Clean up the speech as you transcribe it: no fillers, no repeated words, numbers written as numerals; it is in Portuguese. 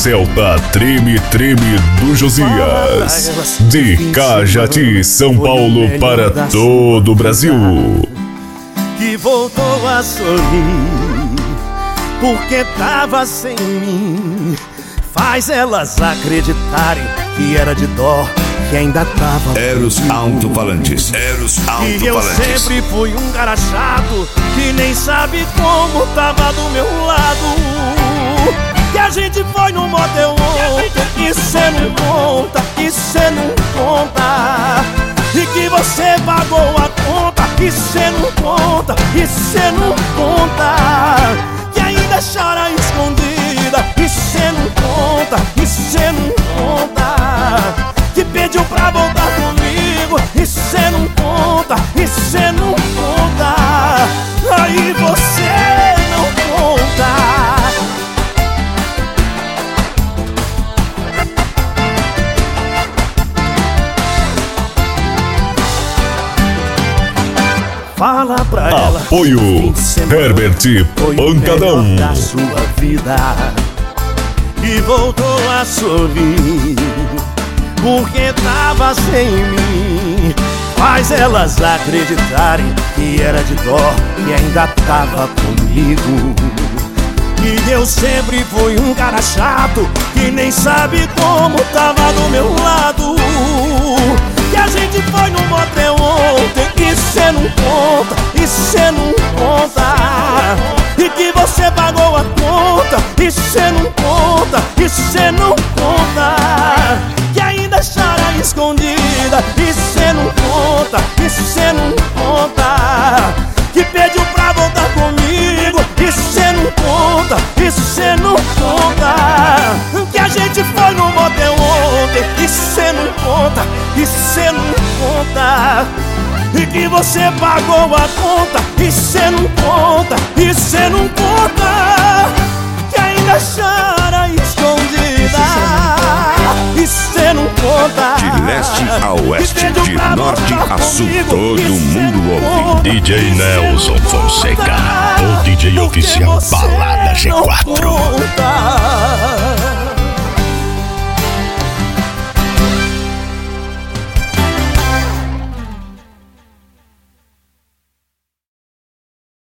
Celta Treme Treme do Josias. De Cajati, São Paulo para todo o Brasil. Que voltou a sorrir porque tava sem mim. Faz elas acreditarem que era de dó, que ainda tava. Eros Alto-Falantes. Eros Alto-Falantes. E eu sempre fui um cara chato que nem sabe como tava do meu lado. Que a gente foi no motel ontem e cê não conta, e cê não conta. E que você pagou a conta, e cê não conta, e cê não conta. Que ainda chora escondida, e cê não conta, e cê não conta. Que pediu pra voltar comigo, e cê não conta, e cê não conta. Aí você não conta. Fala pra ela. Apoio Herbert Pancadão. Da sua vida. E voltou a sorrir porque tava sem mim. Faz elas acreditarem que era de dó e ainda tava comigo. E eu sempre fui um cara chato que nem sabe como tava do meu lado. Que a gente foi no motel ontem e cê não conta, e cê não conta. E que você pagou a conta, e cê não conta, e cê não conta. Que ainda chora escondida, e cê não conta, e cê não conta. Que pediu pra voltar comigo, e cê não conta, e cê não conta. Que a gente foi no motel ontem, e cê não conta, e cê não conta. E que você pagou a conta, e cê não conta, e cê não conta. Que ainda chora escondida, e cê não conta. De leste a oeste, de norte a sul, todo mundo ouve. DJ Nelson Fonseca, o DJ oficial Balada G4.